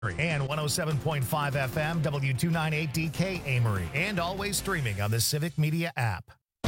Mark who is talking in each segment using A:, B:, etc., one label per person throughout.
A: And 107.5 FM, W298DK Amory. And always streaming on the Civic Media app.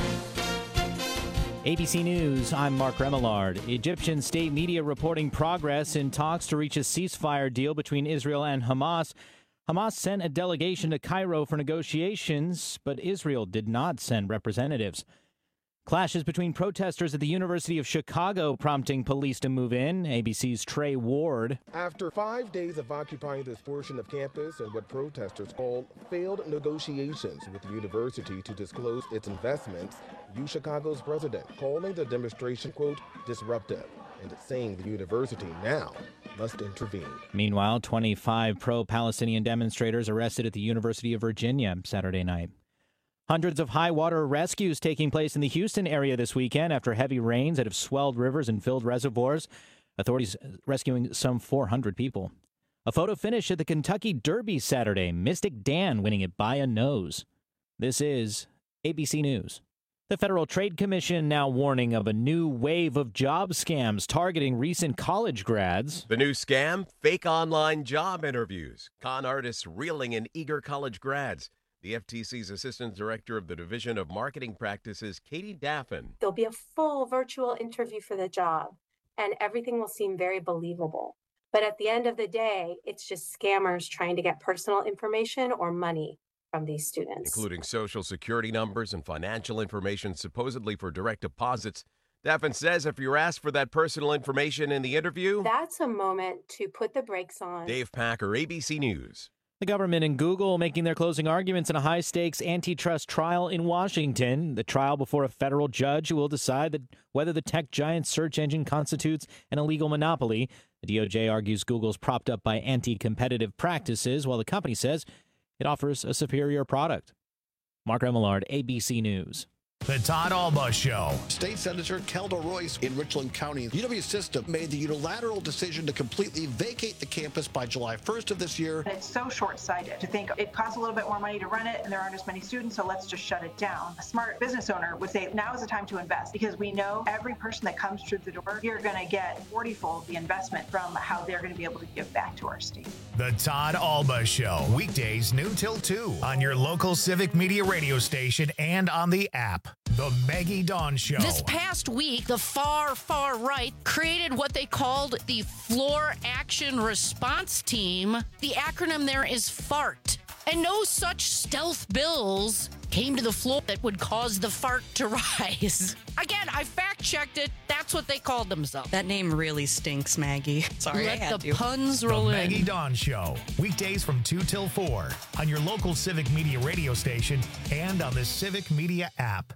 B: ABC News, I'm Mark Remillard. Egyptian state media reporting progress in talks to reach a ceasefire deal between Israel and Hamas. Hamas sent a delegation to Cairo for negotiations, but Israel did not send representatives. Clashes between protesters at the University of Chicago prompting police to move in. ABC's Trey Ward.
C: After 5 days of occupying this portion of campus and what protesters call failed negotiations with the university to disclose its investments, UChicago's president calling the demonstration, quote, disruptive, and saying the university now must intervene.
B: Meanwhile, 25 pro-Palestinian demonstrators arrested at the University of Virginia Saturday night. Hundreds of high water rescues taking place in the Houston area this weekend after heavy rains that have swelled rivers and filled reservoirs. Authorities rescuing some 400 people. A photo finish at the Kentucky Derby Saturday. Mystic Dan winning it by a nose. This is ABC News. The Federal Trade Commission now warning of a new wave of job scams targeting recent college grads.
D: The new scam, fake online job interviews. Con artists reeling in eager college grads. The FTC's Assistant Director of the Division of Marketing Practices, Katie Daffin.
E: There'll be a full virtual interview for the job, and everything will seem very believable. But at the end of the day, it's just scammers trying to get personal information or money from these students.
D: Including social security numbers and financial information supposedly for direct deposits. Daffin says if you're asked for that personal information in the interview,
E: that's a moment to put the brakes on.
D: Dave Packer, ABC News.
B: The government and Google making their closing arguments in a high-stakes antitrust trial in Washington. The trial before a federal judge who will decide whether the tech giant's search engine constitutes an illegal monopoly. The DOJ argues Google's propped up by anti-competitive practices, while the company says it offers a superior product. Mark Remillard, ABC News.
A: The Todd Alba Show.
F: State Senator Kelda Royce in Richland County. UW System made the unilateral decision to completely vacate the campus by July 1st of this year.
G: It's so short-sighted to think it costs a little bit more money to run it and there aren't as many students, so let's just shut it down. A smart business owner would say now is the time to invest because we know every person that comes through the door, you're going to get 40-fold the investment from how they're going to be able to give back to our state.
A: The Todd Alba Show. Weekdays noon till 2 on your local Civic Media radio station and on the app. The Maggie Dawn Show.
H: This past week, the far right created what they called the Floor Action Response Team. The acronym there is FART. And no such stealth bills came to the floor that would cause the fart to rise. Again, I fact-checked it. That's what they called themselves.
I: That name really stinks, Maggie. Sorry, I had
H: Let the
I: to.
H: puns roll
A: The
H: in.
A: Maggie Dawn Show. Weekdays from 2 till 4 on your local Civic Media radio station and on the Civic Media app.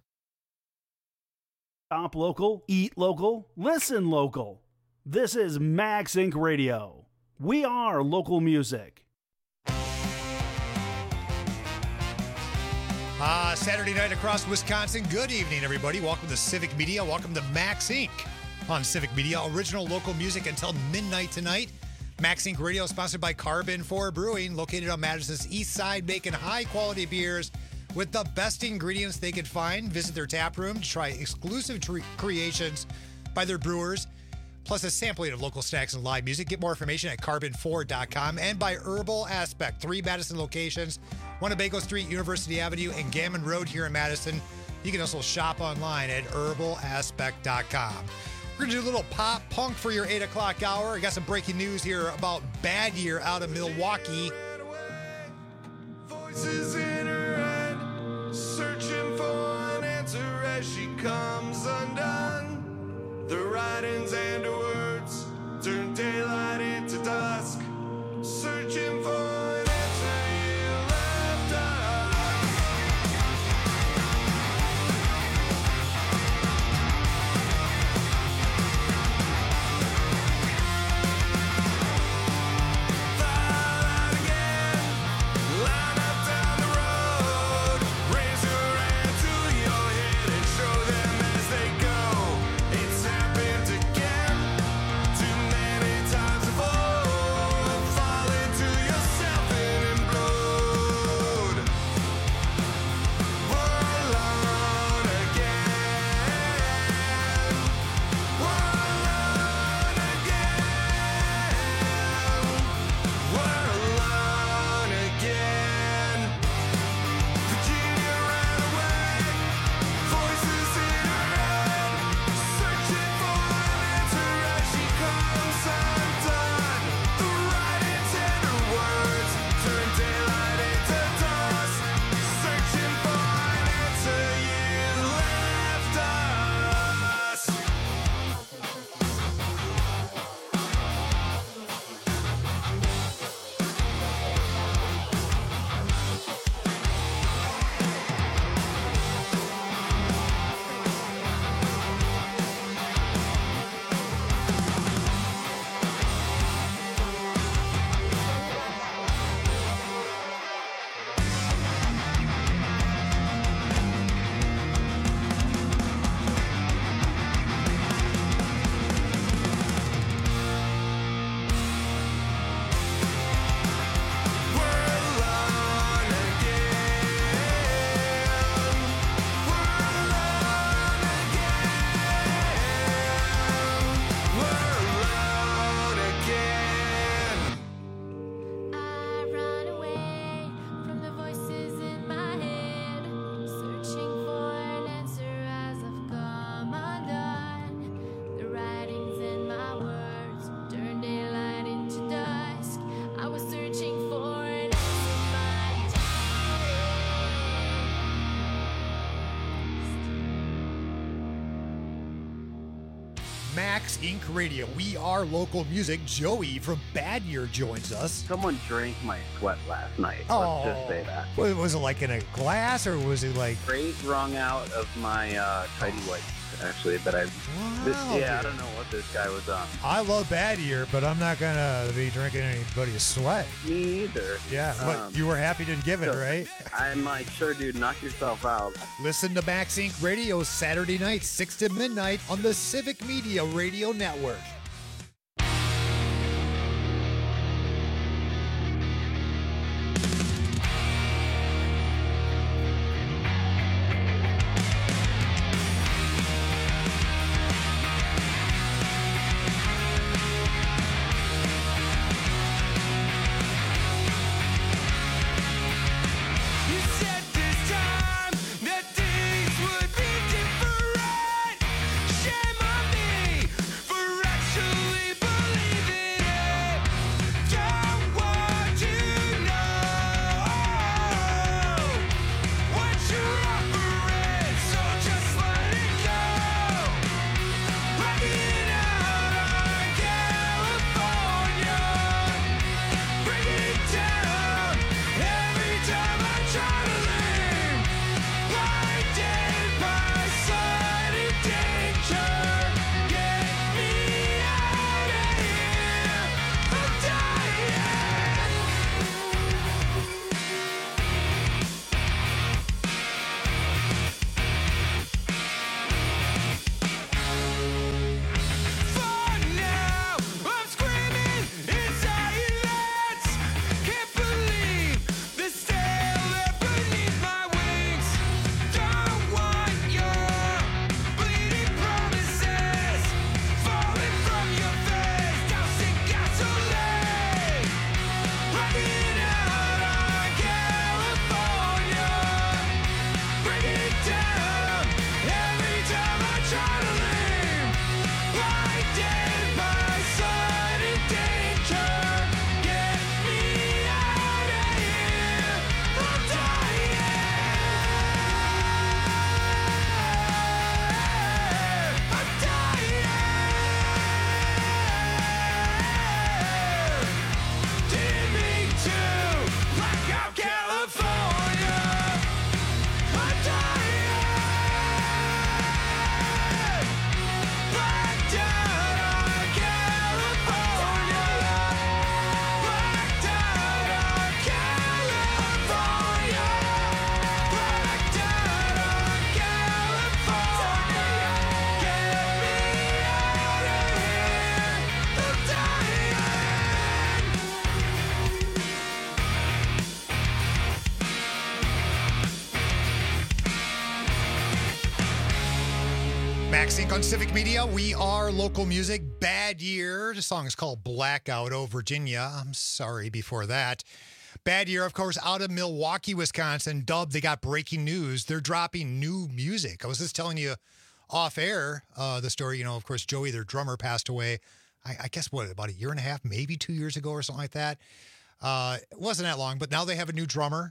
J: Shop local, eat local, listen local. This is Max Inc. Radio. We are local music.
K: Saturday night across Wisconsin. Good evening, everybody. Welcome to Civic Media. Welcome to Max Inc. on Civic Media. Original local music until midnight tonight. Max Inc. Radio sponsored by Carbon 4 Brewing, located on Madison's east side, making high-quality beers with the best ingredients they could find. Visit their tap room to try exclusive creations by their brewers, plus a sampling of local snacks and live music. Get more information at carbon4.com and by Herbal Aspect. 3 Madison locations, Winnebago Street, University Avenue, and Gammon Road here in Madison. You can also shop online at herbalaspect.com. We're going to do a little pop punk for your 8 o'clock hour. I got some breaking news here about Bad Year out of Milwaukee.
L: Voices in her head, searching for an answer as she comes undone. The writings and the words turn daylight into dusk, searching for an answer you left us. Fly out again, line up down the road.
K: Max Inc. Radio. We are local music. Joey from Bad Year joins us.
M: Someone drank my sweat last night.
K: Oh.
M: Let's just say that.
K: Was it like in a glass, or was it like...
M: Straight wrung out of my tidy whites, actually, that I... I don't know what this guy was on.
K: I love Bad Year, but I'm not going to be drinking anybody's sweat.
M: Me either.
K: Yeah, but you were happy to give it, right?
M: I'm like, sure, dude, knock yourself out.
K: Listen to Max Inc. Radio Saturday night, 6 to midnight on the Civic Media Radio Network. Max Inc. on Civic Media. We are local music. Bad Year. The song is called Blackout, Oh, Virginia. I'm sorry before that. Bad Year, of course, out of Milwaukee, Wisconsin. Dub, they got breaking news. They're dropping new music. I was just telling you off air the story. You know, of course, Joey, their drummer, passed away. I guess, about a year and a half, maybe 2 years ago or something like that. It wasn't that long, but now they have a new drummer.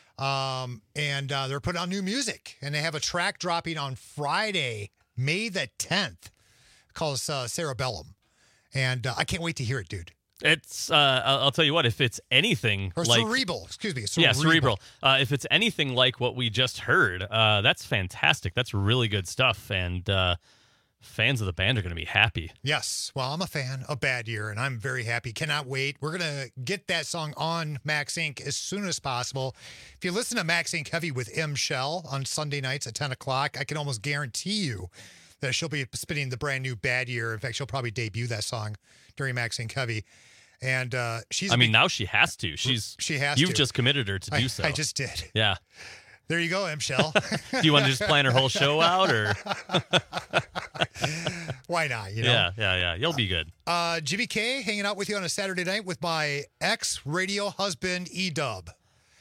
K: And they're putting on new music. And they have a track dropping on Friday, May the 10th, called Cerebellum. And I can't wait to hear it, dude.
N: It's, I'll tell you what, if it's anything
K: or
N: like...
K: Cerebral, excuse me.
N: Yeah, Cerebral. If it's anything like what we just heard, that's fantastic. That's really good stuff. And fans of the band are going to be happy.
K: Yes. Well, I'm a fan of Bad Year, and I'm very happy. Cannot wait. We're going to get that song on Max Inc. as soon as possible. If you listen to Max Inc. Heavy with M. Shell on Sunday nights at 10 o'clock, I can almost guarantee you that she'll be spinning the brand new Bad Year. In fact, she'll probably debut that song during Max Inc. Heavy. And she's...
N: now she has to. She has to. You've just committed her to do so.
K: I just did.
N: Yeah.
K: There you go, M. Shell.
N: Do you want to just plan her whole show out, or...
K: Why not? You know?
N: Yeah. You'll be good.
K: Jimmy K hanging out with you on a Saturday night with my ex-radio husband, E-Dub.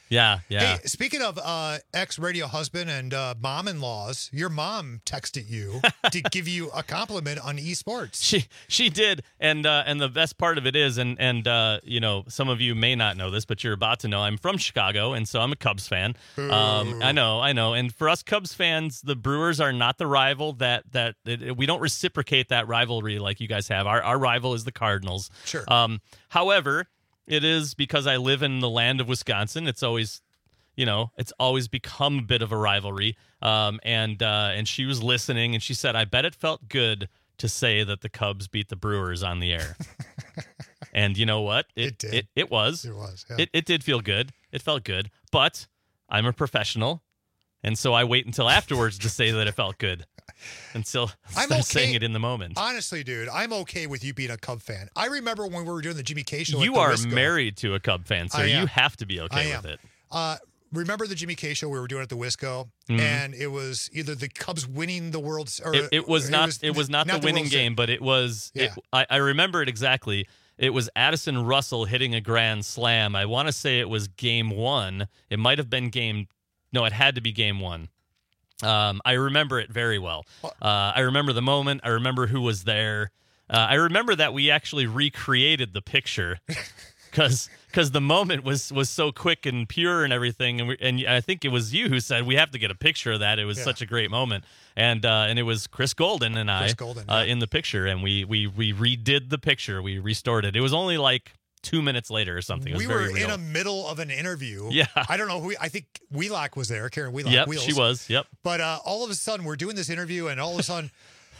N: Yeah.
K: Hey, speaking of ex-radio husband and mom-in-laws, your mom texted you to give you a compliment on esports.
N: She did, and the best part of it is, and some of you may not know this, but you're about to know. I'm from Chicago, and so I'm a Cubs fan. I know, and for us Cubs fans, the Brewers are not the rival that we don't reciprocate that rivalry like you guys have. Our rival is the Cardinals.
K: Sure.
N: However, it is because I live in the land of Wisconsin. It's always, it's always become a bit of a rivalry. And she was listening, and she said, "I bet it felt good to say that the Cubs beat the Brewers on the air." And you know what? It did. It was.
K: It was. Yeah.
N: It did feel good. It felt good. But I'm a professional, and so I wait until afterwards to say that it felt good. Until I'm saying it in the moment.
K: Honestly, dude, I'm okay with you being a Cub fan. I remember when we were doing the Jimmy K show.
N: You are married to a Cub fan, so you have to be okay with it.
K: Remember the Jimmy K show we were doing at the Wisco, and it was either the Cubs winning the World Series.
N: It was not the winning game, but it was.
K: Yeah.
N: I remember it exactly. It was Addison Russell hitting a grand slam. I want to say it was game 1. It might have been it had to be game 1. I remember it very well. I remember the moment. I remember who was there. I remember that we actually recreated the picture because the moment was so quick and pure and everything. And I think it was you who said we have to get a picture of that. It was such a great moment. And it was Chris Golden and I in the picture, and we redid the picture. We restored it. It was only like 2 minutes later or something. It was
K: we
N: very
K: were
N: real.
K: in a middle of an interview.
N: Yeah.
K: I don't know who. I think Wheelock was there. Karen Wheelock.
N: Yep,
K: Wheels.
N: she was. Yep.
K: But all of a sudden, we're doing this interview, and all of a sudden,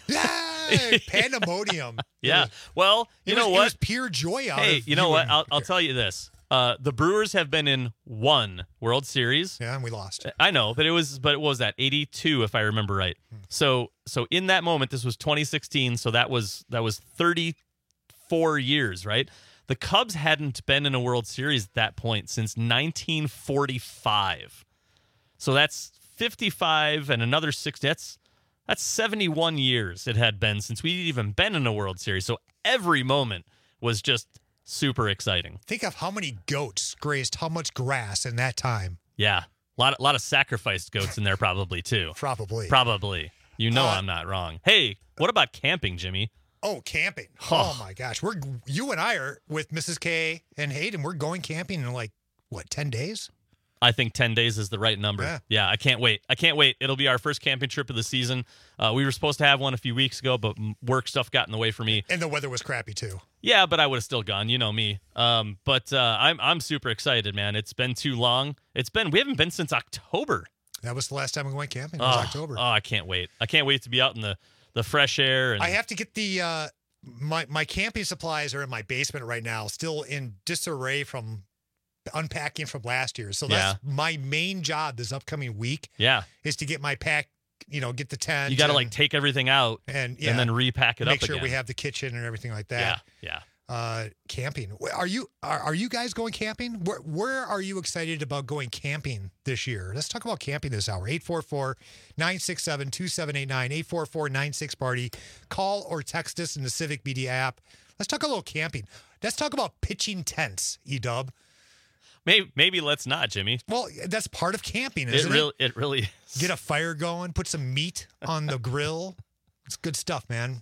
K: pandemonium.
N: Yeah. Well, you know what?
K: It was pure joy out of
N: Hey, you know what? I'll tell you this. The Brewers have been in 1 World Series.
K: Yeah, and we lost.
N: I know, but what was that? 82, if I remember right. So in that moment, this was 2016. So that was 34 years, right? The Cubs hadn't been in a World Series at that point since 1945. So that's 55 and another 6. That's 71 years it had been since we'd even been in a World Series. So every moment was just super exciting.
K: Think of how many goats grazed how much grass in that time.
N: Yeah. A lot of sacrificed goats in there probably, too.
K: Probably.
N: You know I'm not wrong. Hey, what about camping, Jimmy?
K: Oh, camping. Oh, my gosh. You and I are with Mrs. K and Hayden. We're going camping in 10 days?
N: I think 10 days is the right number. Yeah, I can't wait. It'll be our first camping trip of the season. We were supposed to have one a few weeks ago, but work stuff got in the way for me.
K: And the weather was crappy, too.
N: Yeah, but I would have still gone. You know me. But I'm super excited, man. It's been too long. We haven't been since October.
K: That was the last time we went camping. It was October.
N: Oh, I can't wait. I can't wait to be out in the fresh air. And
K: I have to get the my camping supplies are in my basement right now, still in disarray from unpacking from last year. So that's my main job this upcoming week.
N: Yeah,
K: is to get my pack. Get the tent.
N: You got to take everything out and then repack it up.
K: Make sure
N: again.
K: we have the kitchen and everything like that.
N: Yeah.
K: Camping. Are you guys going camping? Where are you excited about going camping this year? Let's talk about camping this hour. 844-967-2789, 844-96-PARTY. Call or text us in the Civic Media app. Let's talk a little camping. Let's talk about pitching tents, E-Dub.
N: Maybe let's not, Jimmy.
K: Well, that's part of camping, isn't it?
N: It really is.
K: Get a fire going, put some meat on the grill. It's good stuff, man.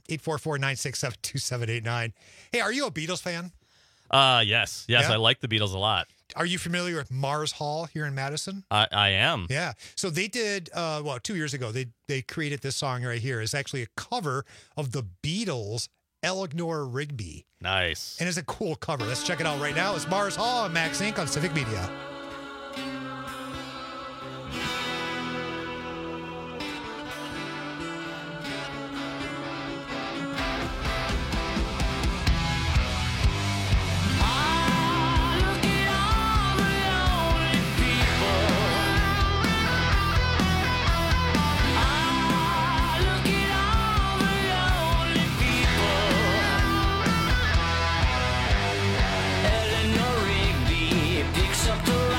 K: 844-967-2789. Hey, are you a Beatles fan?
N: Yes. Yeah? I like the Beatles a lot.
K: Are you familiar with Mars Hall here in Madison?
N: I am.
K: Yeah. So they did, 2 years ago, they created this song right here. It's actually a cover of the Beatles' Eleanor Rigby.
N: Nice.
K: And it's a cool cover. Let's check it out right now. It's Mars Hall on Max Inc. on Civic Media.
L: Eleanor Rigby picks up the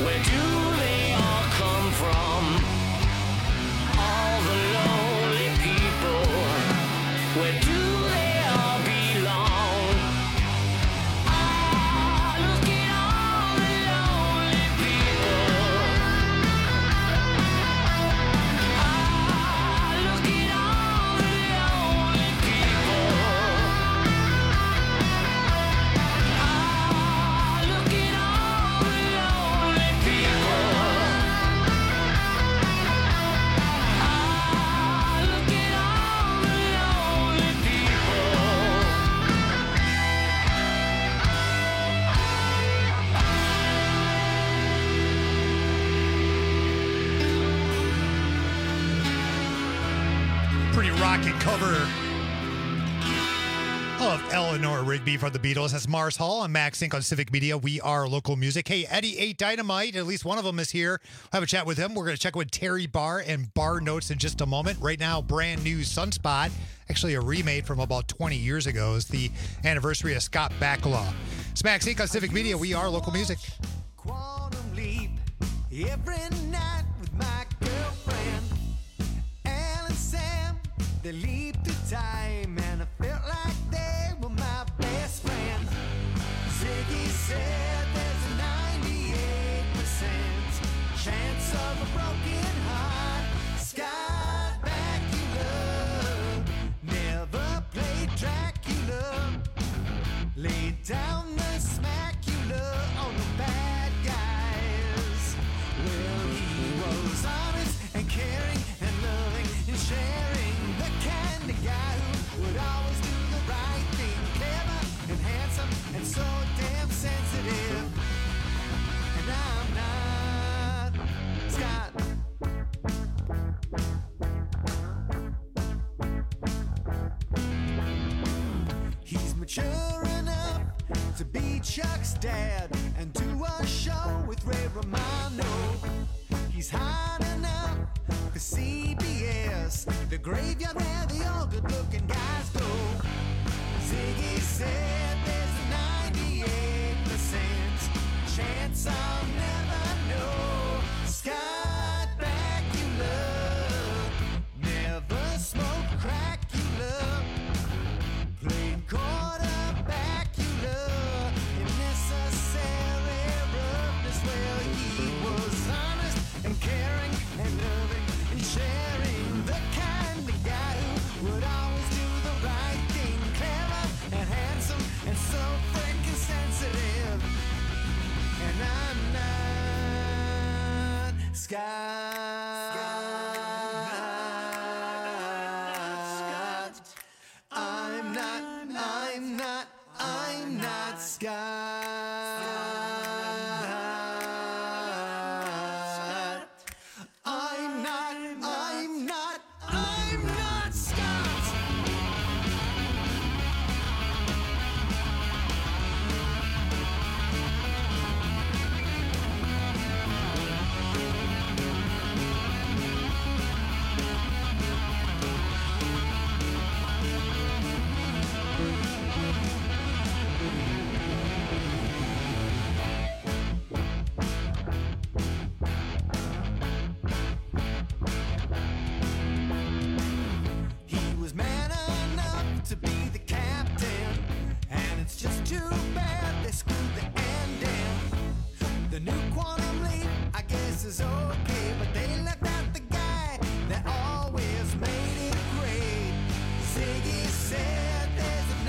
L: Where do they all come from? All the lonely people. Where do they all belong? Ah, look at all the lonely people. Ah, look at all the lonely people. Ah, look at all the lonely people. Ah, look at all the lonely
K: Pretty rocking cover of Eleanor Rigby from the Beatles. That's Mars Hall. I'm Max Inc. on Civic Media. We are local music. Hey, Eddie 8 Dynamite, at least one of them is here. We'll have a chat with him. We're going to check with Terry Barr and Bar Notes in just a moment. Right now, brand new Sunspot, actually a remake from about 20 years ago, is the anniversary of Scott Bakula. It's Max Inc. on Civic Media. We are local music.
L: Quantum leap every night with my girlfriend. Al and Sam, they leaped through time and I felt like they were my best friends. Ziggy said there's a 98% chance of a broken heart. Scott Bakula never played Dracula. Laid down the smacula on the bad guys. Well, he was honest and caring and loving and sharing. The kind of guy who would always do the right thing. Clever and handsome and so damn sensitive. And I'm not Scott. He's mature enough to be Chuck's dad and do a show with Ray Romano. He's hot enough for CBS, the graveyard where the all good-looking guys go. Ziggy said there's a 98% chance I'll never know. Scott Bakula never smoked Cracula. Played quarterback-ula in necessary roughness. Well, he was honest and caring and loving and sharing. The kind of guy who would always do the right thing. Clever and handsome and so freaking sensitive. And I'm not Scott. I'm not Scott. I'm not Scott. He was man enough to be the captain, and it's just too bad they screwed the ending. The new quantum leap, I guess, is okay, but they left out the guy that always made it great. Ziggy said there's a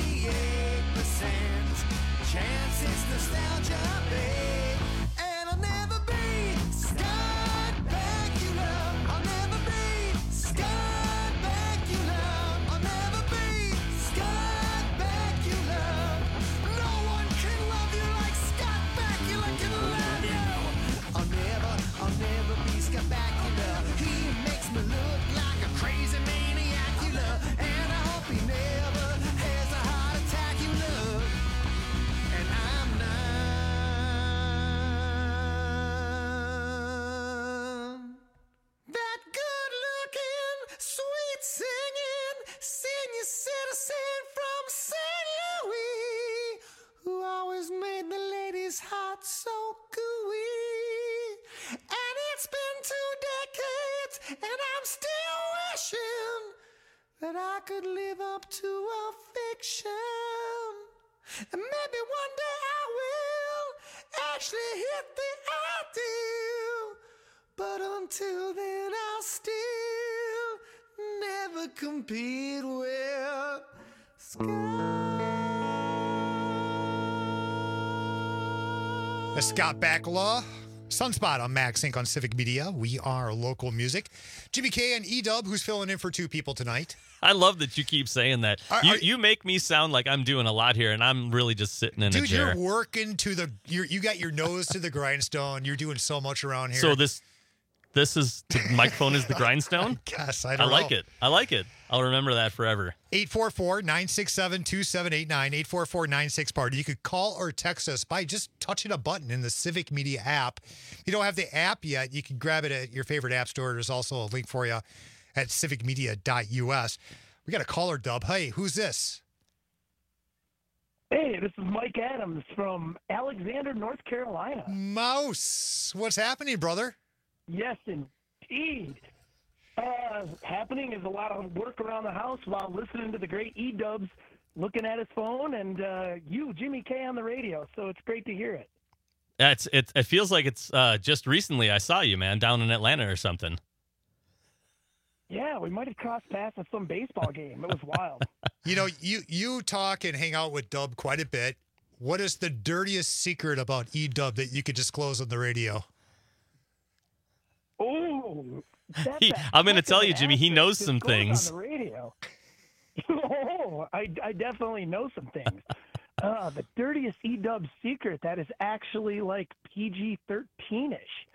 L: 98% chance it's nostalgia, babe. And I'll never be Scott Bakula. I'll never be Scott Bakula. I'll never be Scott Bakula. No one can love you like Scott Bakula can love you. I'll never be Scott until then I'll still never compete with
K: The Scott Bakula, Sunspot on Max Inc. on Civic Media. We are local music. Jimmy K and E-Dub, who's filling in for two people tonight.
N: I love that you keep saying that. You make me sound like I'm doing a lot here, and I'm really just sitting in a chair.
K: Dude, you're working to the... You got your nose to the grindstone. You're doing so much around here.
N: So this is... The microphone is the grindstone?
K: Yes, I
N: I
K: don't know.
N: like it. I like it. I'll remember that forever.
K: 844-967-2789, 844-96-PARTY. You could call or text us by just touching a button in the Civic Media app. If you don't have the app yet, you can grab it at your favorite app store. There's also a link for you at civicmedia.us. We got a caller, Dub. Hey, who's this?
O: Hey, this is Mike Adams from Alexander, North Carolina.
K: Mouse, what's happening, brother?
O: Yes, indeed. Happening is a lot of work around the house while listening to the great E-Dubs, looking at his phone, and you, Jimmy K, on the radio. So it's great to hear it.
N: It feels like it's just recently I saw you, man, down in Atlanta or something.
O: Yeah, we might have crossed paths at some baseball game. It was wild.
K: You know, you talk and hang out with Dub quite a bit. What is the dirtiest secret about E-Dub that you could disclose on the radio?
O: Oh,
N: I'm going to tell you, Jimmy, he knows some things.
O: On the radio. Oh, I definitely know some things. The dirtiest E-Dub secret that is actually like PG-13-ish.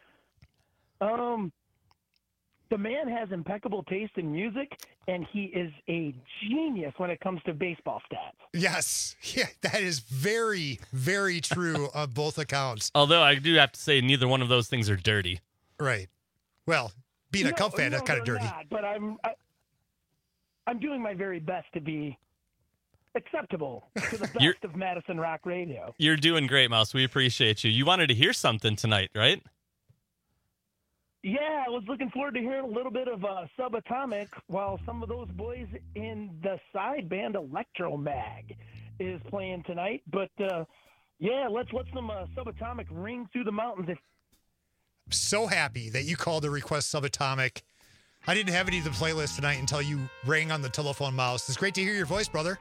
O: The man has impeccable taste in music, and he is a genius when it comes to baseball stats.
K: Yes. Yeah, that is very, very true on both accounts.
N: Although I do have to say neither one of those things are dirty.
K: Right. Well, being a Cub fan, that's kind of dirty.
O: Not, but I'm doing my very best to be acceptable to the best of Madison Rock Radio.
N: You're doing great, Mouse. We appreciate you. You wanted to hear something tonight, right?
O: Yeah, I was looking forward to hearing a little bit of Subatomic while some of those boys in the side band Electromag is playing tonight. But, yeah, let's let some Subatomic ring through the mountains.
K: I'm so happy that you called to request Subatomic. I didn't have any of the playlist tonight until you rang on the telephone, Mouse. It's great to hear your voice, brother.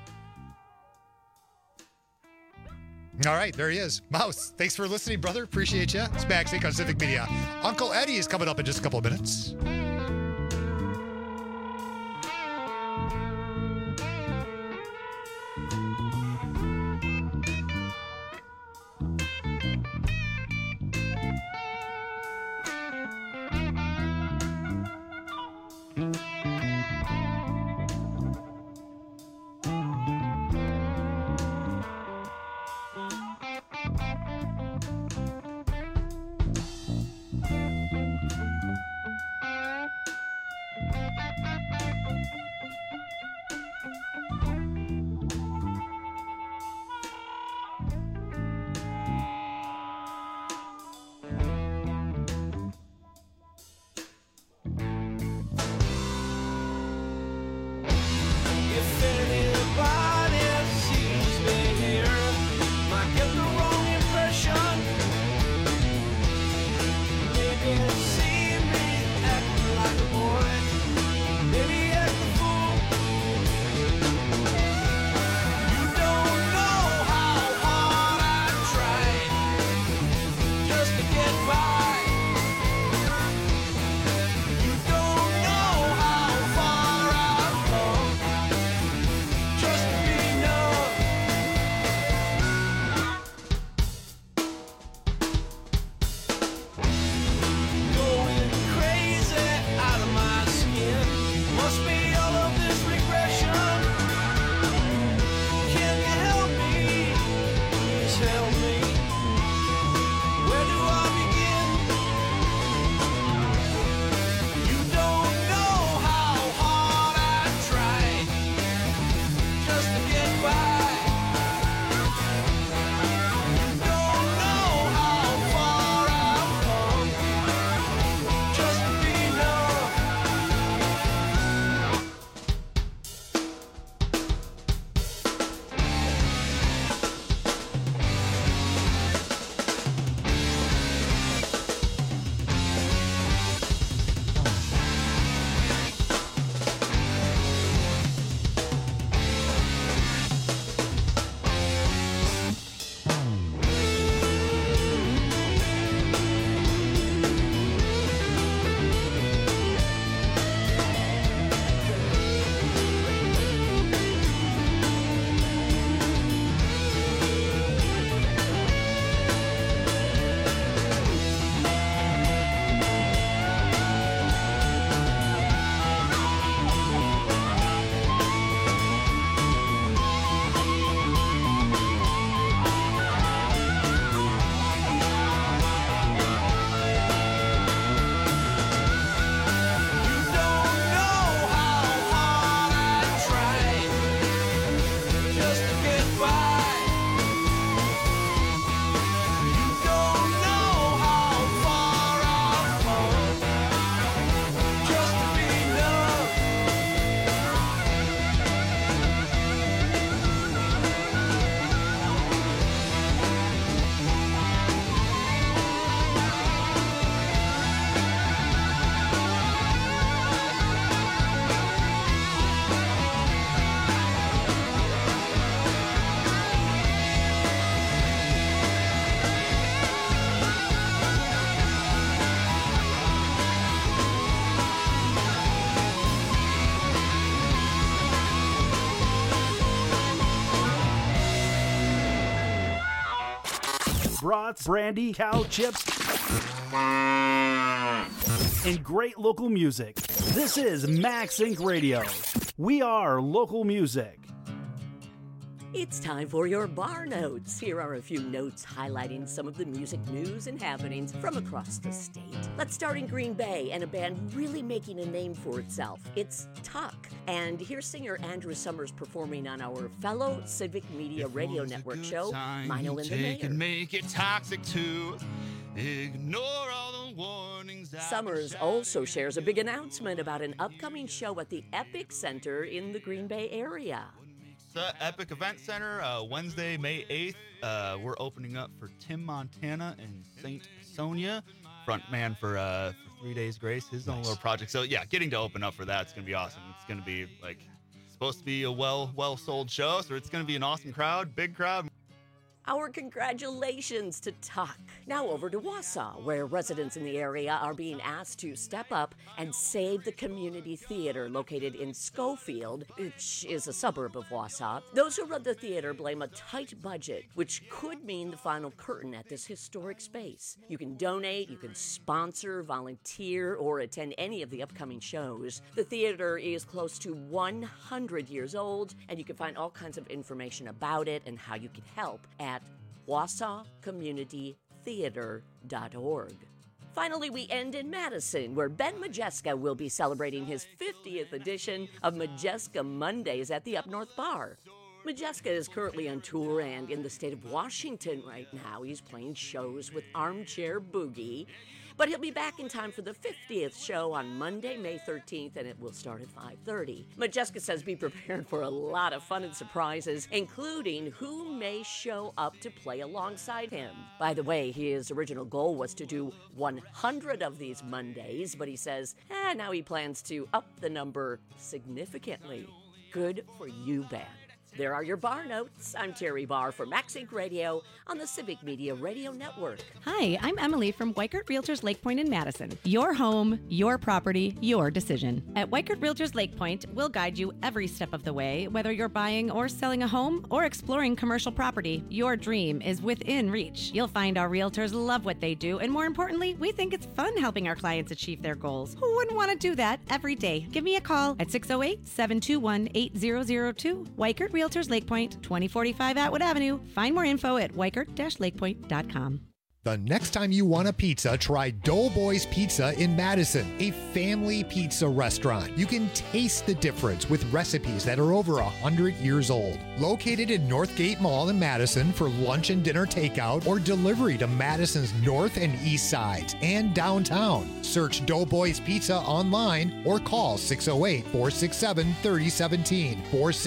K: All right, there he is. Mouse, thanks for listening, brother. Appreciate you. It's Max Inc. on Civic Media. Uncle Eddie is coming up in just a couple of minutes.
J: brats, brandy, cow chips, and great local music. This is Max Inc. Radio. We are local music.
P: It's time for your bar notes. Here are a few notes highlighting some of the music news and happenings from across the state. Let's start in Green Bay and a band really making a name for itself. It's Tuck. And here's singer Andrew Summers performing on our fellow Civic Media Radio Network show, Mino and the Mayor.
Q: And make it toxic too. Ignore all the warnings.
P: Summers also shares a big announcement about an upcoming show at the Epic Center in the Green Bay area.
Q: The Epic Event Center, Wednesday, May 8th. We're opening up for Tim Montana and St. Sonia, frontman for 3 Days Grace, his own little project. So yeah, getting to open up for that's going to be awesome. It's going to be supposed to be a well-sold show, so it's going to be an awesome crowd, big crowd.
P: Our congratulations to Tuck. Now over to Wausau, where residents in the area are being asked to step up and save the community theater located in Schofield, which is a suburb of Wausau. Those who run the theater blame a tight budget, which could mean the final curtain at this historic space. You can donate, you can sponsor, volunteer, or attend any of the upcoming shows. The theater is close to 100 years old, and you can find all kinds of information about it and how you can help at wausaucommunitytheater.org. Finally, we end in Madison, where Ben Majeska will be celebrating his 50th edition of Majeska Mondays at the Up North Bar. Majeska is currently on tour and in the state of Washington right now. He's playing shows with Armchair Boogie. But he'll be back in time for the 50th show on Monday, May 13th, and it will start at 5:30. Majeska says be prepared for a lot of fun and surprises, including who may show up to play alongside him. By the way, his original goal was to do 100 of these Mondays, but he says now he plans to up the number significantly. Good for you, Ben. There are your bar notes. I'm Terry Barr for Max Inc. Radio on the Civic Media Radio Network.
R: Hi, I'm Emily from Weichert Realtors Lake Point in Madison. Your home, your property, your decision. At Weichert Realtors Lake Point, we'll guide you every step of the way, whether you're buying or selling a home or exploring commercial property. Your dream is within reach. You'll find our realtors love what they do, and more importantly, we think it's fun helping our clients achieve their goals. Who wouldn't want to do that every day? Give me a call at 608-721-8002. Weichert Realtors Lake Point, 2045 Atwood Avenue. Find more info at weichert-lakepoint.com.
K: The next time you want a pizza, try Doughboys Pizza in Madison, a family pizza restaurant. You can taste the difference with recipes that are over 100 years old. Located in Northgate Mall in Madison for lunch and dinner takeout or delivery to Madison's north and east sides and downtown. Search Doughboys Pizza online or call 608-467-3017.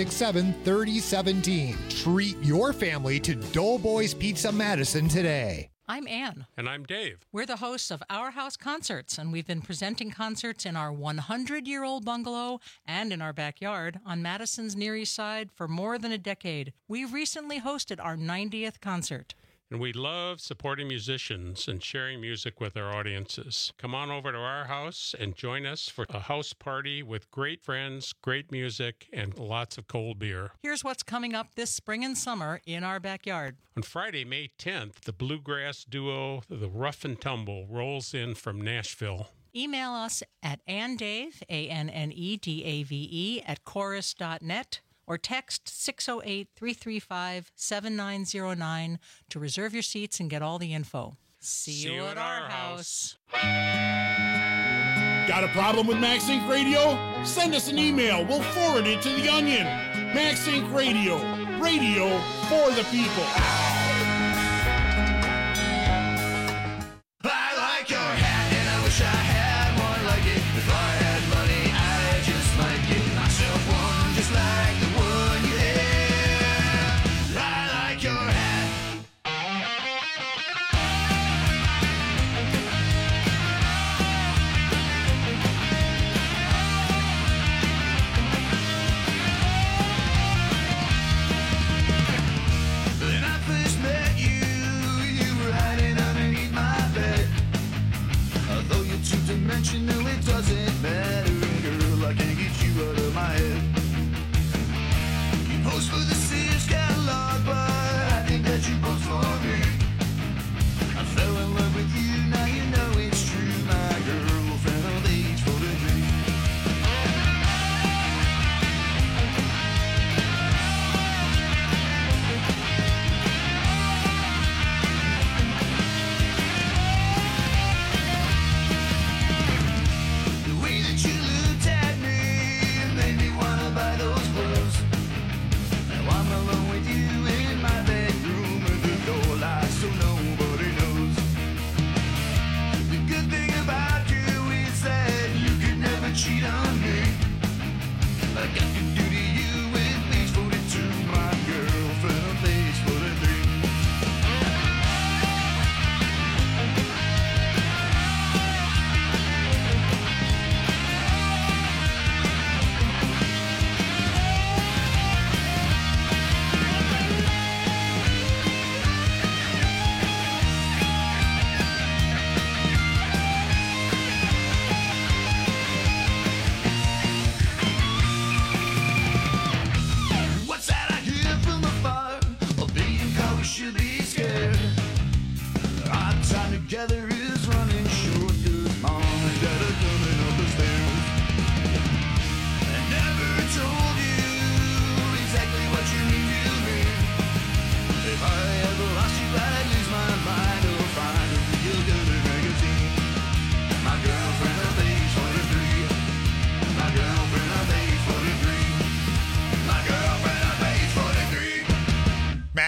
K: 467-3017. Treat your family to Doughboys Pizza Madison today.
S: I'm Ann.
T: And I'm Dave.
S: We're the hosts of Our House Concerts, and we've been presenting concerts in our 100-year-old bungalow and in our backyard on Madison's Near East Side for more than a decade. We recently hosted our 90th concert.
T: And we love supporting musicians and sharing music with our audiences. Come on over to our house and join us for a house party with great friends, great music, and lots of cold beer.
S: Here's what's coming up this spring and summer in our backyard.
T: On Friday, May 10th, the bluegrass duo, the Rough and Tumble, rolls in from Nashville.
S: Email us at annedave, ANNEDAVE, at chorus.net. or text 608-335-7909 to reserve your seats and get all the info. See you at our house.
U: Got a problem with Max Inc. Radio? Send us an email. We'll forward it to The Onion. Max Inc. Radio. Radio for the people.
L: I like your hat and I wish I had one like it. If I had money, I just might get myself one just like the one you have. I like your hat. When I first met you, you were hiding underneath my bed. Although you're two-dimensional, it doesn't matter, girl, I can't get you out of my head. You post for the Sears catalog, but I think that you post for me.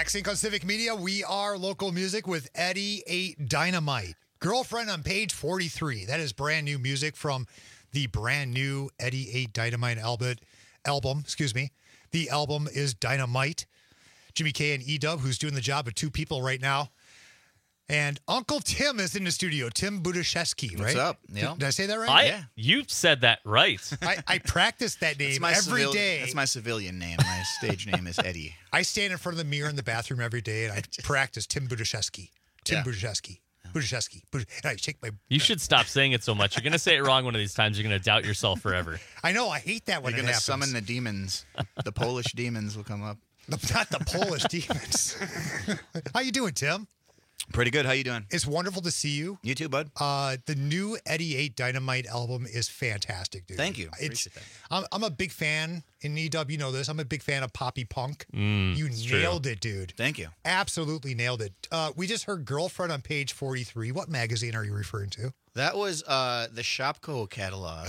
K: Max Inc. on Civic Media. We are local music with Eddie 8 Dynamite. Girlfriend on page 43. That is brand new music from the brand new Eddie 8 Dynamite album. The album is Dynamite. Jimmy K and E-Dub, who's doing the job of two people right now. And Uncle Tim is in the studio. Tim Budashevsky, right?
C: What's up? Yeah.
K: Did I say that right?
N: Yeah. You said that right.
K: I practice that name every day.
C: That's my civilian name. My stage name is Eddie.
K: I stand in front of the mirror in the bathroom every day, and I practice Tim Budashevsky. Budashevsky. And I shake my...
N: You should stop saying it so much. You're going to say it wrong one of these times. You're going to doubt yourself forever.
K: I know. I hate that when
C: You're
K: it
C: going to
K: happens.
C: summon the demons. The Polish demons will come up.
K: Not the Polish demons. How you doing, Tim?
C: Pretty good. How you doing?
K: It's wonderful to see you.
C: You too, bud.
K: The new Eddie 8 Dynamite album is fantastic, dude.
C: Thank you.
K: Appreciate that. I'm a big fan, in E-Dub, you know this. I'm a big fan of poppy punk. You
N: it's
K: nailed
N: true.
K: it, dude.
C: Thank you.
K: Absolutely nailed it. We just heard Girlfriend on page 43. What magazine are you referring to?
C: That was the Shopko catalog.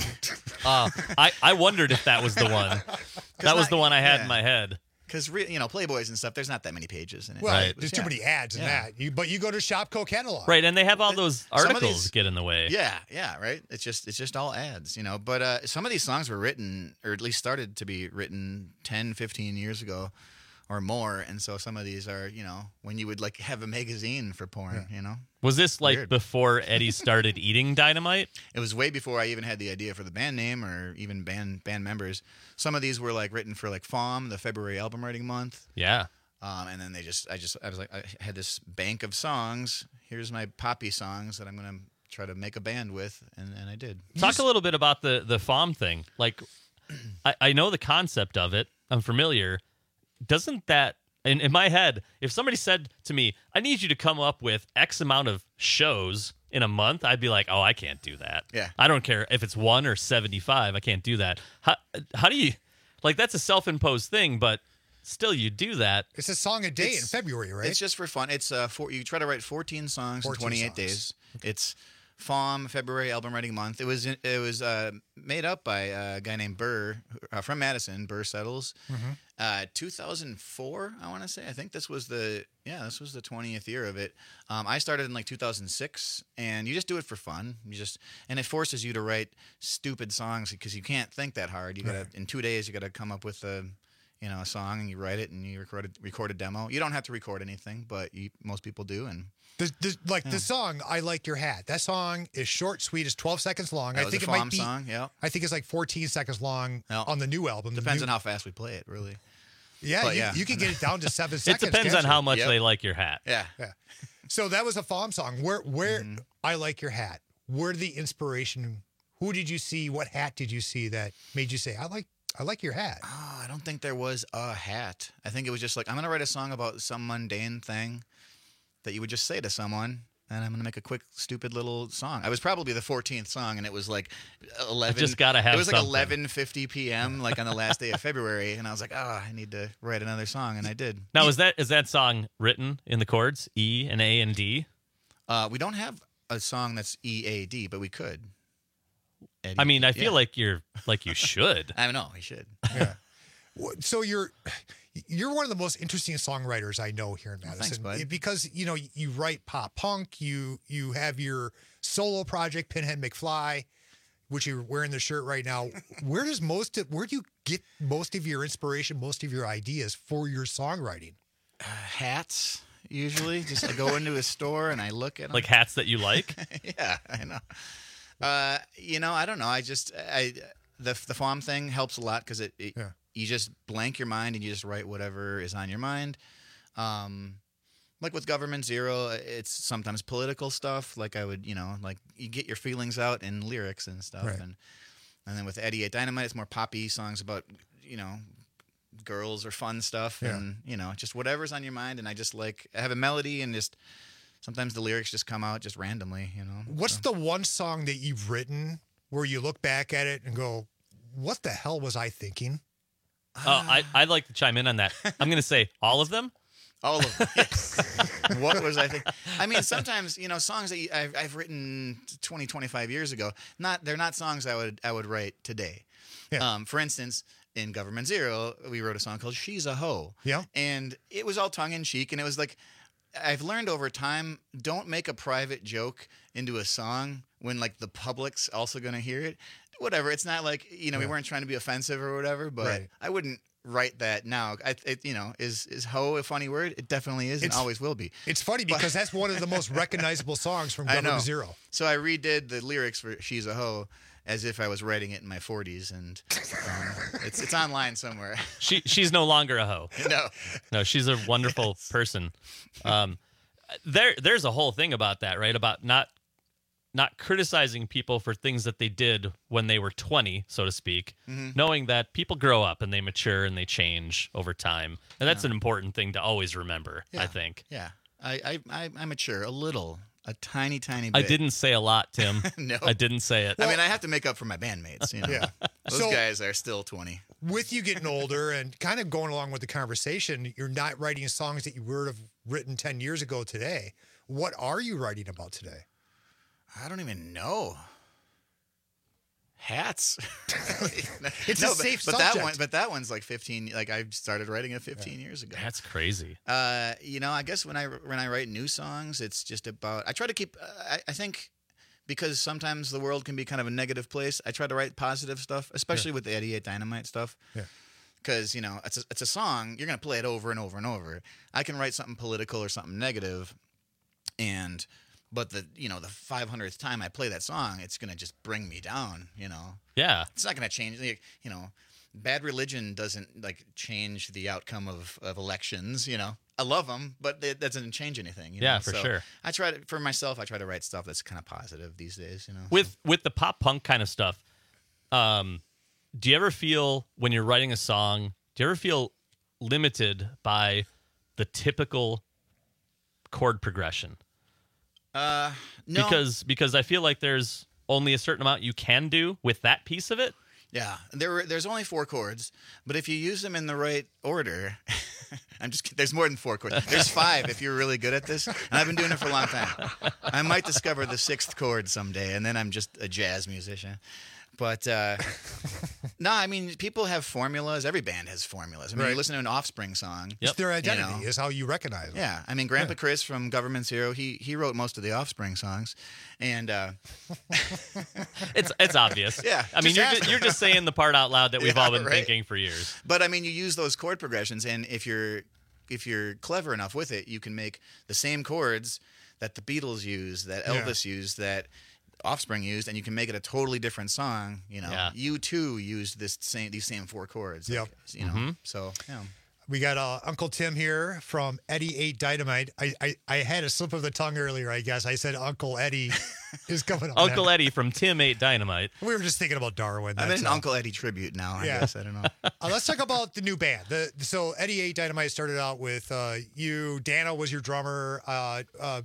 N: I wondered if that was the one. That was the one I had in my head.
C: Because, Playboys and stuff, there's not that many pages in it.
K: Well,
N: Right.
K: there's too many ads in that. But you go to Shopko catalog.
N: Right, and they have all those
C: Some of
N: articles
C: these-
N: get in the way.
C: Yeah, right. It's just all ads, But some of these songs were written, or at least started to be written 10, 15 years ago or more. And so some of these are, when you would have a magazine for porn,
N: Was this like
C: Weird.
N: before Eddie started eating Dynamite?
C: It was way before I even had the idea for the band name or even band members. Some of these were written for FAUM, the February album writing month.
N: Yeah.
C: And then I was like, I had this bank of songs. Here's my poppy songs that I'm going to try to make a band with. And I did.
N: Talk a little bit about the FAUM thing. I know the concept of it. I'm familiar. Doesn't that, in my head, if somebody said to me, I need you to come up with X amount of shows in a month, I'd be like, oh, I can't do that.
C: Yeah.
N: I don't care if it's 1 or 75. I can't do that. How do you, that's a self-imposed thing, but still you do that.
K: It's a song a day in February, right?
C: It's just for fun. It's you try to write 14 songs in 28 days. It's FAUM, February album writing month. It was made up by a guy named Burr from Madison, Burr Settles. 2004, I want to say. I think this was the 20th year of it. I started in 2006, and you just do it for fun. And it forces you to write stupid songs because you can't think that hard. You gotta in 2 days you gotta come up with a song, and you write it and you record a demo. You don't have to record anything, but most people do. And
K: the song "I Like Your Hat." That song is short, sweet. It's 12 seconds long.
C: That
K: I
C: was
K: think
C: a
K: it might
C: FAUM
K: be.
C: song. Yeah.
K: I think it's 14 seconds long on the new album.
C: Depends on how fast we play it, really.
K: Yeah, you can get it down to 7
N: It
K: seconds.
N: depends on
K: can't
N: how
K: you?
N: much they like your hat.
C: Yeah.
K: So that was a FAUM song. Where "I Like Your Hat"? Where did the inspiration? Who did you see? What hat did you see that made you say, "I like your hat"?
C: Oh, I don't think there was a hat. I think it was just I'm going to write a song about some mundane thing that you would just say to someone, and I'm going to make a quick, stupid little song. I was probably the 14th song, and it was 11.
N: I just gotta have
C: It was
N: something.
C: 11:50 p.m. on the last day of February, and I was like, I need to write another song, and I did.
N: Now, is that song written in the chords E and A and D?
C: We don't have a song that's E, A, D, but we could. Eddie,
N: I mean, I feel like you should.
C: I know, we should.
K: Yeah. So you're one of the most interesting songwriters I know here in Madison.
C: Thanks, bud.
K: Because you write pop punk, you have your solo project Pinhead McFly, which you're wearing the shirt right now. Where do you get most of your inspiration, most of your ideas for your songwriting?
C: Hats, usually. Just I go into a store and I look at them.
N: Like hats that you like?
C: Yeah, I know. I don't know. The FAUM thing helps a lot because you just blank your mind and you just write whatever is on your mind. Like with Government Zero, it's sometimes political stuff. Like I would, you get your feelings out in lyrics and stuff.
K: Right.
C: And then with Eddie 8 Dynamite, it's more poppy songs about, girls or fun stuff.
K: Yeah.
C: And, just whatever's on your mind. And I have a melody and just sometimes the lyrics just come out just randomly,
K: What's the one song that you've written where you look back at it and go, what the hell was I thinking?
N: I'd like to chime in on that. I'm going to say all of them.
C: All of them. Yes. What was I thinking? I mean, sometimes, songs that I've written 20, 25 years ago, they're not songs I would write today.
K: Yeah.
C: For instance, in Government Zero, we wrote a song called She's a Hoe.
K: Yeah.
C: And it was all tongue in cheek. And it was like, I've learned over time, don't make a private joke into a song when like the public's also going to hear it. Whatever. It's not like, we weren't trying to be offensive or whatever, but
K: Right.
C: I wouldn't write that now. Is hoe a funny word? It definitely is and always will be.
K: It's funny because that's one of the most recognizable songs from
C: I know.
K: Government Zero.
C: So I redid the lyrics for She's a Hoe as if I was writing it in my 40s, and it's online somewhere.
N: She's no longer a hoe. No, she's a wonderful person. There's a whole thing about that, right? About not criticizing people for things that they did when they were 20, so to speak, knowing that people grow up and they mature and they change over time, and that's an important thing to always remember. I think.
C: Yeah, I mature a little. A tiny bit.
N: I didn't say a lot, Tim.
C: No.
N: I didn't say it.
C: I mean, I have to make up for my bandmates.
K: Yeah.
C: Those guys are still 20.
K: With you getting older and kind of going along with the conversation, you're not writing songs that you would have written 10 years ago today. What are you writing about today?
C: I don't even know. Hats.
K: It's a safe
C: but
K: subject.
C: that one's like 15. Like I started writing it 15 years ago.
N: That's crazy.
C: I guess when I write new songs, it's just about. I try to keep. I think because sometimes the world can be kind of a negative place. I try to write positive stuff, especially with the 88 Dynamite stuff.
K: Yeah.
C: Because it's a song. You're gonna play it over and over and over. I can write something political or something negative, But the 500th time I play that song, it's gonna just bring me down.
N: Yeah.
C: It's not gonna change. Bad Religion doesn't change the outcome of elections. I love them, but that doesn't change anything.
N: For sure.
C: I try to, for myself, I try to write stuff that's kind of positive these days.
N: With the pop punk kind of stuff, do you ever feel when you're writing a song? Do you ever feel limited by the typical chord progression?
C: No.
N: Because I feel like there's only a certain amount you can do with that piece of it.
C: Yeah, there's only 4 chords, but if you use them in the right order, I'm just kidding. There's more than 4 chords. There's 5 if you're really good at this, and I've been doing it for a long time. I might discover the 6th chord someday, and then I'm just a jazz musician. But no, I mean, people have formulas. Every band has formulas. I mean, you listen to an Offspring song.
K: It's their identity. Is how you recognize them.
C: Yeah, I mean, Grandpa Chris from Government Zero, he wrote most of the Offspring songs, and
N: it's obvious.
C: Yeah,
N: I mean, you're just saying the part out loud that we've all been thinking for years.
C: But I mean, you use those chord progressions, and if you're clever enough with it, you can make the same chords that the Beatles used, that Elvis used, that Offspring used, and you can make it a totally different song. U2 used these same 4 chords.
K: Yep.
C: So yeah.
K: We got Uncle Tim here from 88 Dynamite. I had a slip of the tongue earlier, I guess. I said Uncle Eddie is coming up.
N: Uncle Eddie from Tim 8 Dynamite.
K: We were just thinking about Darwin.
C: I'm in an Uncle Eddie tribute now, I guess. I don't know.
K: Let's talk about the new band. So 88 Dynamite started out with you. Dano was your drummer. God,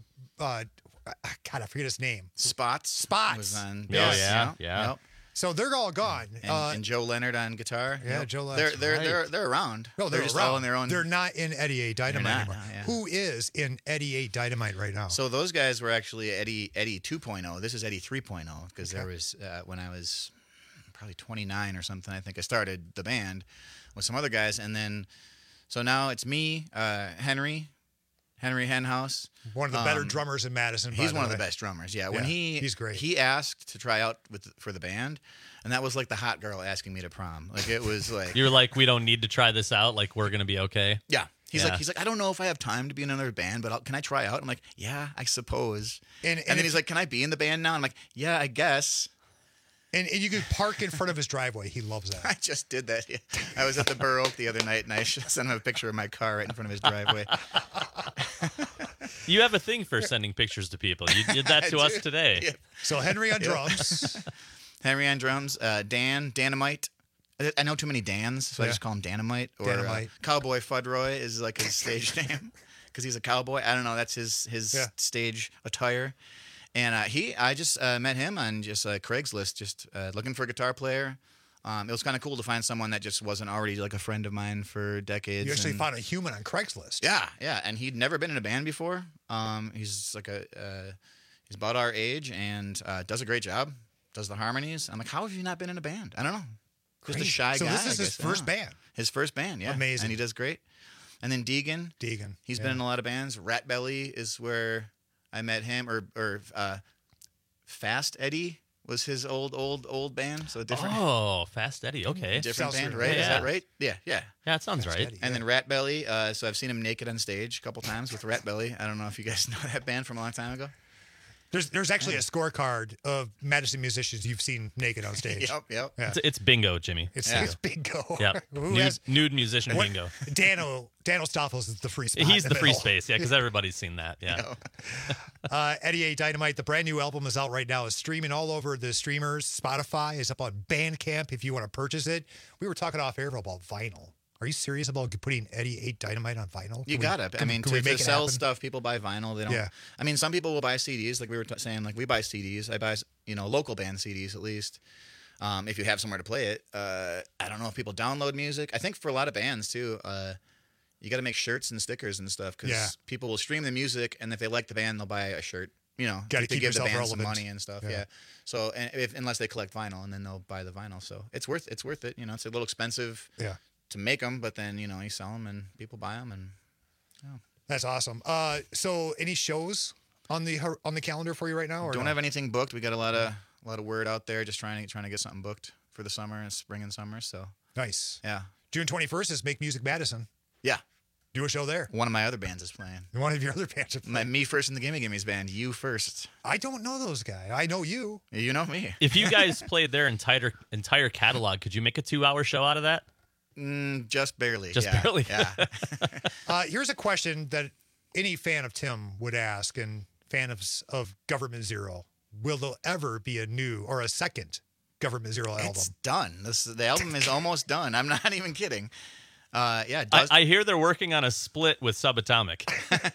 K: I forget his name.
C: Spots was on
N: bass.
C: Yeah.
N: Yep.
K: So they're all gone.
C: And Joe Leonard on guitar.
K: Yeah,
C: Yep.
K: Joe Leonard.
C: They're around.
K: No, they're
C: just
K: around.
C: all in their own.
K: They're not in 88 Dynamite anymore.
C: Yeah.
K: Who is in 88 Dynamite right now?
C: So those guys were actually Eddie 2.0. This is Eddie 3.0 because there was when I was probably 29 or something. I think I started the band with some other guys, and then so now it's me, Henry Henhouse.
K: One of the better drummers in Madison.
C: He's one of the best drummers. Yeah, when
K: he's great.
C: He asked to try out for the band, and that was like the hot girl asking me to prom. Like it was like
N: you're like, we don't need to try this out. Like we're gonna be okay.
C: Yeah. He's like, I don't know if I have time to be in another band, but can I try out? I'm like, yeah, I suppose. And then he's like, can I be in the band now? I'm like, yeah, I guess.
K: And you could park in front of his driveway. He loves that.
C: I just did that. I was at the Burr Oak the other night, and I sent him a picture of my car right in front of his driveway.
N: You have a thing for sending pictures to people. You did that to us today.
C: Yeah.
K: So Henry on drums.
C: Henry on drums. Danamite. I know too many Dans, so I just call him Danamite. Or
K: Danamite.
C: Cowboy Fudroy is like his stage name because he's a cowboy. I don't know. That's his stage attire. And I just met him on just Craigslist, just looking for a guitar player. It was kind of cool to find someone that just wasn't already like a friend of mine for decades.
K: You actually found a human on Craigslist.
C: Yeah, and he'd never been in a band before. He's like he's about our age and does a great job. Does the harmonies. I'm like, how have you not been in a band? I don't know. just a shy
K: So
C: guy.
K: this is
C: I
K: his
C: guess.
K: first band.
C: His first band, yeah.
K: Amazing.
C: And he does great. And then Deegan. He's been in a lot of bands. Rat Belly is where I met him, or Fast Eddie was his old band. So different.
N: Oh, Fast Eddie. Okay.
C: Different
K: Sounds
C: band,
K: familiar.
C: right?
N: Yeah.
C: Is that right? Yeah.
N: Yeah, it sounds right.
C: And then Rat Belly. So I've seen him naked on stage a couple times with Rat Belly. I don't know if you guys know that band from a long time ago.
K: There's actually a scorecard of Madison musicians you've seen naked on stage.
C: Yep.
K: Yeah.
N: It's bingo, Jimmy.
K: It's bingo.
N: Yep. Nude musician
K: What-
N: bingo.
K: Daniel Stoffels is the free spot.
N: He's
K: in
N: the free
K: middle.
N: space, yeah, because everybody's seen that. Yeah.
K: Eddie 8 Dynamite, the brand new album is out right now. It's streaming all over the streamers. Spotify is up on Bandcamp if you want to purchase it. We were talking off air about vinyl. Are you serious about putting Eddie 8 Dynamite on vinyl?
C: You gotta. I mean, to sell stuff, people buy vinyl. They don't.
K: Yeah.
C: I mean, some people will buy CDs, like we were saying. Like we buy CDs. I buy, local band CDs at least. If you have somewhere to play it. I don't know if people download music. I think for a lot of bands too, you got to make shirts and stickers and stuff because people will stream the music, and if they like the band, they'll buy a shirt.
K: Got to
C: they
K: keep
C: give the
K: yourself
C: band some
K: relevant.
C: money and stuff. Yeah. So, unless they collect vinyl, and then they'll buy the vinyl. So it's worth it. It's a little expensive.
K: Yeah.
C: To make them, but then you sell them and people buy them, and
K: That's awesome. So any shows on the calendar for you right now? Or
C: don't
K: no?
C: have anything booked. We got a lot of word out there, just trying to get something booked for the summer and spring and summer. So
K: nice.
C: Yeah.
K: June 21st is Make Music Madison.
C: Yeah.
K: Do a show there.
C: One of my other bands is playing.
K: One of your other bands are playing.
C: Me First and the Gimme Gimmes band. You First.
K: I don't know those guys. I know you.
C: You know me.
N: If you guys played their entire catalog, could you make a 2-hour show out of that?
C: Just barely.
N: Just barely.
C: Yeah.
K: Here's a question that any fan of Tim would ask, and fan of Government Zero. Will there ever be a new or a second Government Zero album?
C: It's done. The album is almost done. I'm not even kidding.
N: I hear they're working on a split with Subatomic.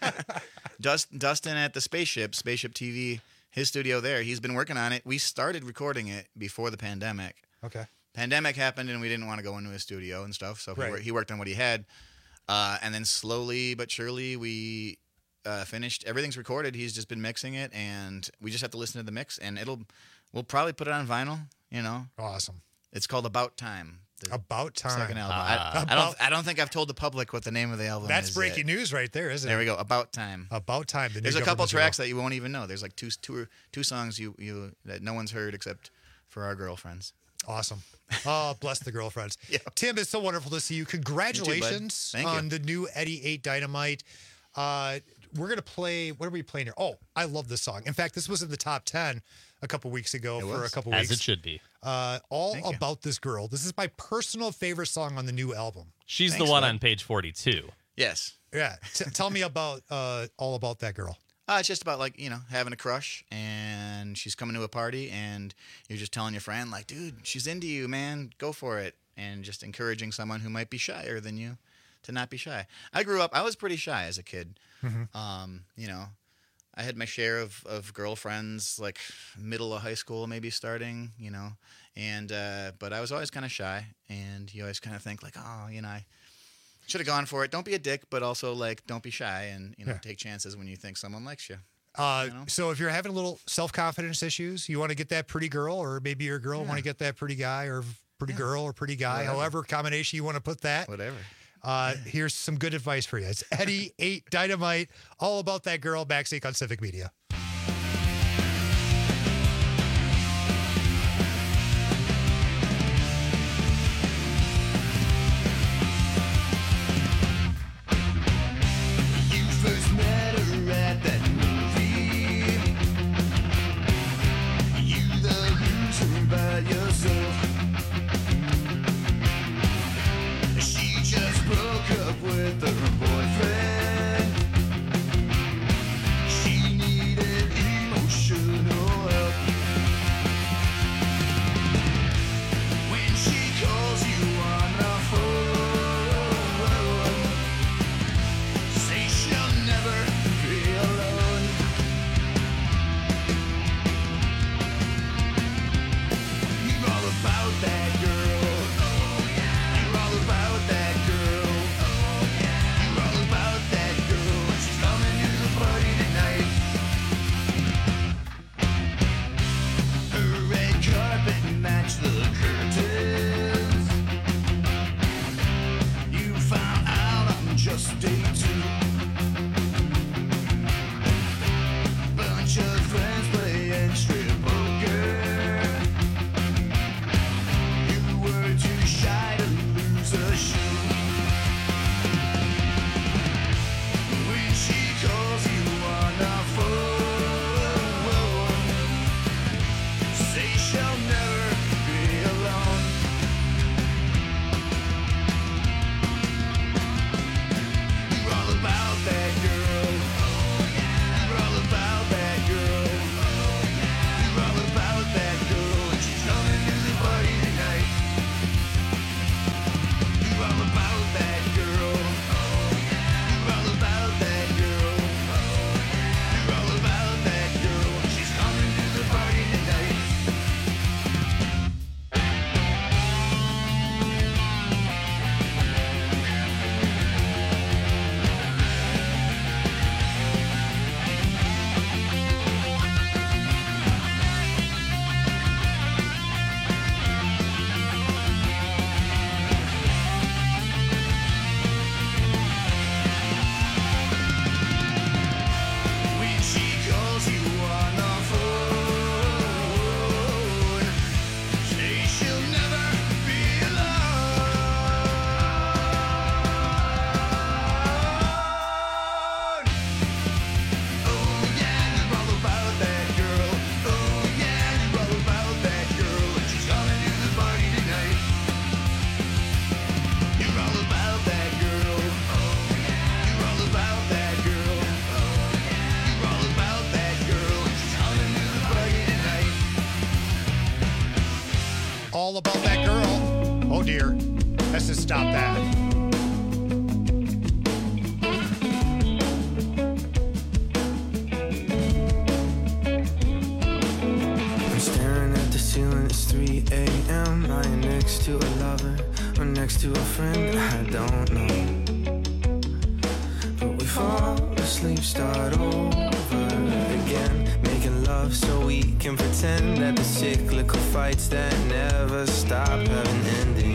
C: Dustin at the Spaceship TV, his studio there, he's been working on it. We started recording it before the pandemic.
K: Okay.
C: Pandemic happened, and we didn't want to go into his studio and stuff, so he worked on what he had. And then slowly but surely, we finished. Everything's recorded. He's just been mixing it, and we just have to listen to the mix, and we'll probably put it on vinyl,
K: Awesome.
C: It's called About Time.
K: About Time.
C: Second album. I don't think I've told the public what the name of the album is.
K: That's breaking news right there, isn't it?
C: There we go. About Time.
K: About Time.
C: There's a couple tracks that you won't even know. There's like two songs you that no one's heard except for our girlfriends.
K: Awesome. Oh, bless the girlfriends. Tim, it's so wonderful to see you. Congratulations
C: Thank
K: on
C: you.
K: the new Eddie 8 Dynamite. We're going to play, what are we playing here? Oh, I love this song. In fact, this was in the top 10 a couple weeks ago for a couple weeks.
N: As it should be.
K: All About This Girl. This is my personal favorite song on the new album.
N: She's the one on page 42.
C: Yes.
K: Yeah. Tell me about All About That Girl.
C: It's just about having a crush, and she's coming to a party, and you're just telling your friend like, dude, she's into you, man, go for it, and just encouraging someone who might be shyer than you to not be shy. I was pretty shy as a kid. I had my share of girlfriends, like middle of high school, maybe starting, and but I was always kind of shy, and you always kind of think like, oh, I should have gone for it. Don't be a dick, but also like don't be shy, and take chances when you think someone likes you.
K: So if you're having a little self-confidence issues, you want to get that pretty girl, or maybe your girl want to get that pretty guy, or pretty girl, or pretty guy, however combination you want to put that.
C: Whatever.
K: Here's some good advice for you. It's Eddie 8 Dynamite, All About That Girl, Maxink on Civic Media.
L: You first met her at that movie. You the loser by yourself. She just broke up with her boyfriend. She needed
K: All About That Girl. Oh, dear. Let's just stop that.
E: I'm staring at the ceiling, it's 3 a.m. Lying next to a lover or next to a friend, I don't know. But we fall asleep, start over again, making love so we can pretend that the cyclical fights that never stop have an ending.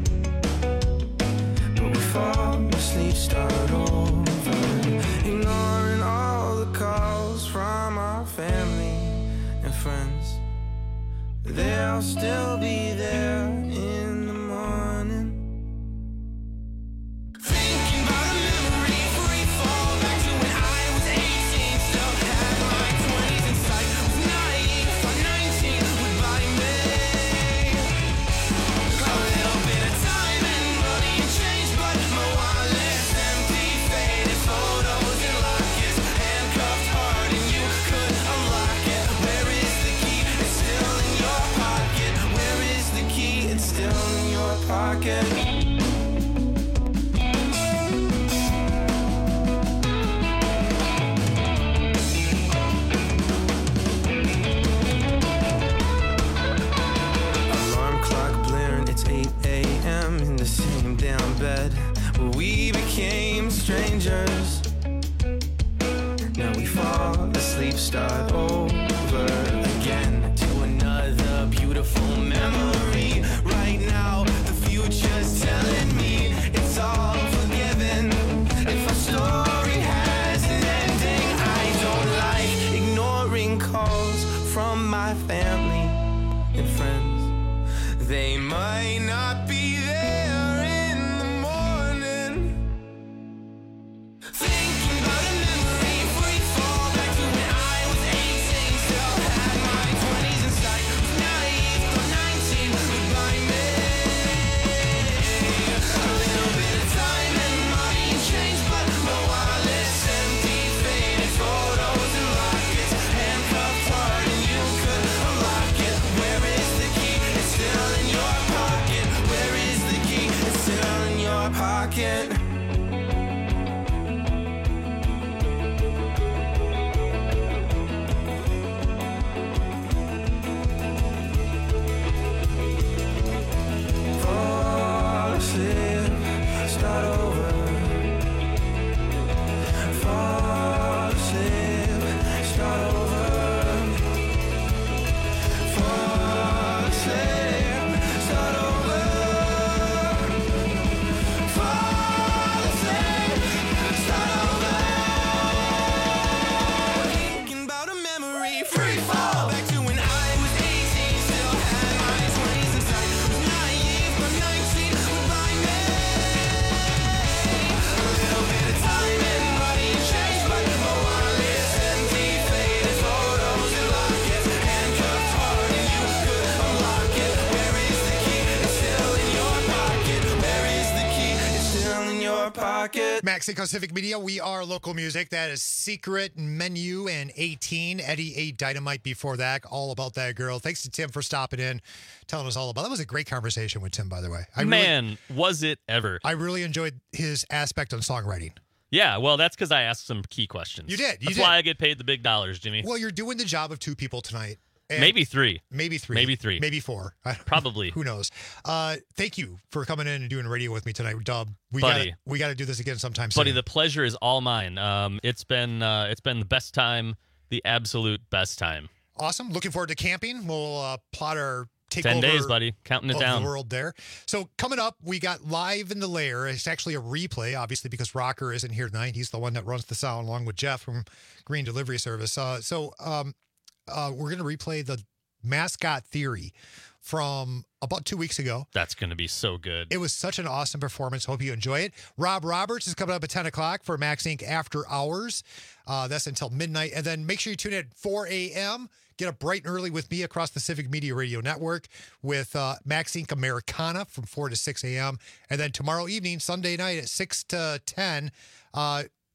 E: But we fall asleep, start over, ignoring all the calls from our family and friends. They'll still be there in the morning. Thinking about a memory, free fall back to when I was 18. Still had my 20s in sight. Was naive, thought 19 would buy me a little bit of time and money and change, but my wallet's empty, faded photos and lockets, handcuffed hard and you could unlock it. Where is the key? It's still in your pocket. Where is the key? It's still in your pocket. Alarm clock blaring, it's 8 a.m. in the same damn bed where we became strangers. Now we fall asleep, start over again to another beautiful memory. Right now, the future's telling me it's all forgiven. If our story has an ending, I don't like ignoring calls from my family and friends. They might not be there in the morning. Thinking about a memory, free fall back to when I was 18. Still had my 20s in sight. Was naive, thought 19 would buy me a little bit of time and money and change, but my wallet's empty, faded photos and lockets, handcuffed hard and you could unlock it. Where is the key? It's still in your pocket. Where is the key? It's still in your pocket. Fall asleep, start over. Fall asleep, start over. Fall asleep, start over. Fall asleep, start over. Thinking about a memory, free fall back to when I was 18. Still had my 20s in sight. Was naive, but 19 would buy me a little bit of time and money and change, but my wallet's empty, faded photos and lockets, handcuffed hard and you could unlock it. Where is the key? It's still in your pocket. Where is the key? It's still in your pocket.
K: Max Inc. on Civic Media. We are local music. That is Secret, Menu, and 18. Eddie A. Dynamite before that. All About That Girl. Thanks to Tim for stopping in, telling us all about it. That was a great conversation with Tim, by the way.
N: Was it ever?
K: I really enjoyed his aspect on songwriting.
N: Yeah, well, that's because I asked some key questions.
K: You did.
N: That's why I get paid the big dollars, Jimmy.
K: Well, you're doing the job of two people tonight. And
N: Maybe three.
K: Maybe three. Maybe four.
N: Probably.
K: Who knows? Thank you for coming in and doing radio with me tonight, Dub. We
N: Buddy.
K: got to do this again sometime soon.
N: Buddy, the pleasure is all mine. It's been the best time, the absolute best time.
K: Awesome. Looking forward to camping. We'll plot our takeover.
N: 10 days, buddy. Counting it
K: of
N: down.
K: The world there. So coming up, we got Live in the Lair. It's actually a replay, obviously, because Rocker isn't here tonight. He's the one that runs the sound along with Jeff from Green Delivery Service. We're going to replay the Mascot Theory from about 2 weeks ago.
N: That's going to be so good.
K: It was such an awesome performance. Hope you enjoy it. Rob Roberts is coming up at 10 o'clock for Max Inc. After Hours. That's until midnight. And then make sure you tune in at 4 a.m. Get up bright and early with me across the Civic Media Radio Network with Max Inc. Americana from 4 to 6 a.m. And then tomorrow evening, Sunday night at 6 to 10,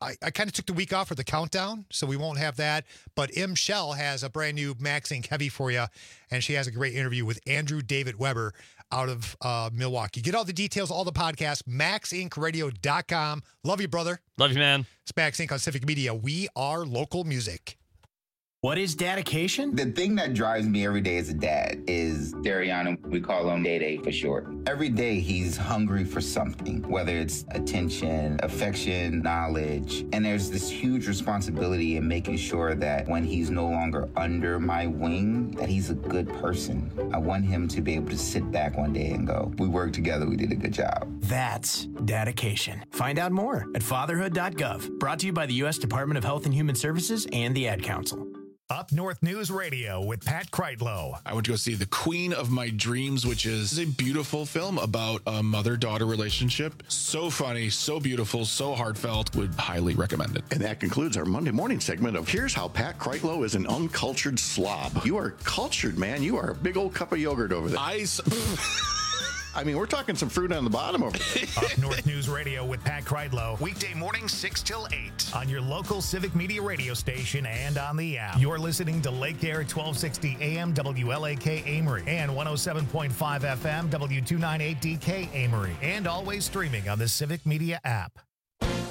K: I kind of took the week off for the countdown, so we won't have that. But M. Shell has a brand new Max Inc. Heavy for you, and she has a great interview with Andrew David Weber out of Milwaukee. Get all the details, all the podcasts, maxincradio.com. Love you, brother.
N: Love you, man.
K: It's Max Inc. on Civic Media. We are local music.
D: What is dedication? The thing that drives me every day as a dad is Dariano. We call him Day for short. Every day he's hungry for something, whether it's attention, affection, knowledge. And there's this huge responsibility in making sure that when he's no longer under my wing, that he's a good person. I want him to be able to sit back one day and go, we worked together, we did a good job.
V: That's dedication. Find out more at fatherhood.gov. Brought to you by the U.S. Department of Health and Human Services and the Ad Council.
A: Up North News Radio with Pat Kreitlow.
W: I went to go see The Queen of My Dreams, which is a beautiful film about a mother-daughter relationship. So funny, so beautiful, so heartfelt. Would highly recommend it.
F: And that concludes our Monday morning segment of Here's How Pat Kreitlow is an Uncultured Slob. You are cultured, man. You are a big old cup of yogurt over there. I mean, we're talking some fruit on the bottom over there.
A: Up North News Radio with Pat Kreitlow. Weekday mornings 6 till 8 on your local Civic Media radio station and on the app. You're listening to Lake Air 1260 AM WLAK Amory and 107.5 FM W298DK Amory, and always streaming on the Civic Media app.